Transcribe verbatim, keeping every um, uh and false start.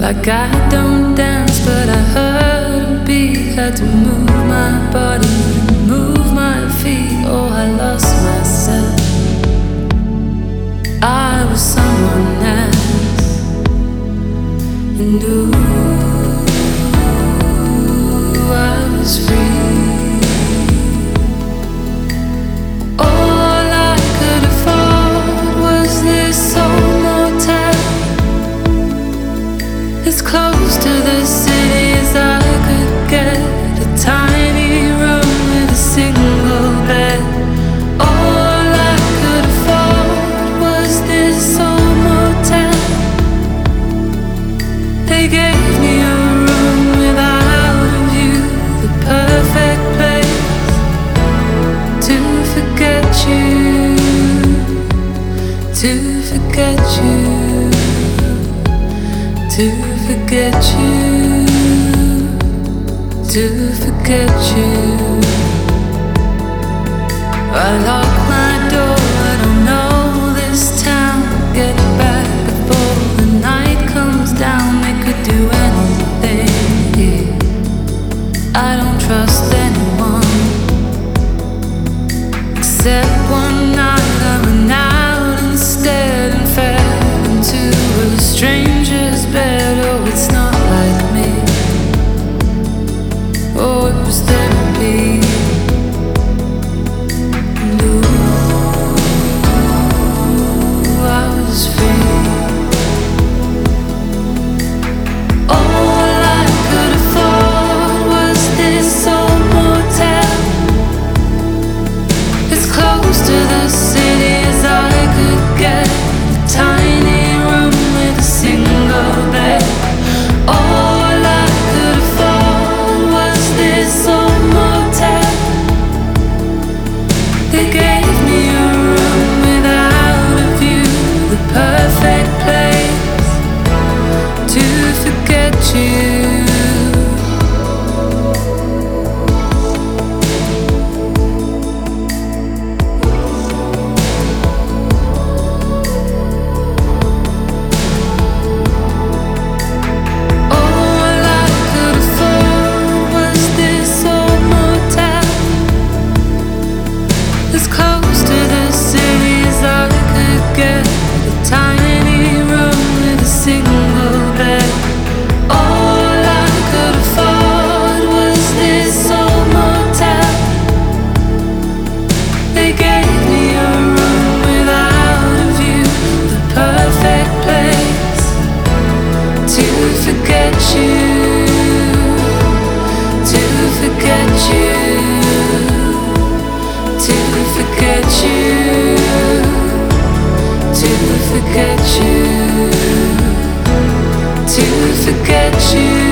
Like I don't dance, but I heard a beat. Had to move my body, move my feet. Oh, I lost myself. I was someone else, and ooh, I was free. All I could afford was this old motel, as close to the city as I could get. A tiny room with a single bed. All I could afford was this old motel. They gave me a room without a view, the perfect place to forget you, to forget you, to forget you, to forget you. I lock my door, I don't know this town. Get back before the night comes down. They could do anything. I don't trust anyone, except one night I went out instead and fell into a stranger's bed. Oh, it's not like me. Oh, it was therapy. And ooh, I was free. All I could afford was this old motel, as close to the city as I could get. A tiny room with a single bed. All I could afford was this old motel. They gave me a room without a view, the perfect place to forget you. All I could afford was this old motel, as close to the city as I could get. A tiny room with a single bed. All I could afford was this old motel. They gave me a room without a view, the perfect place to forget you, to forget you, to forget you, to forget you, to forget you.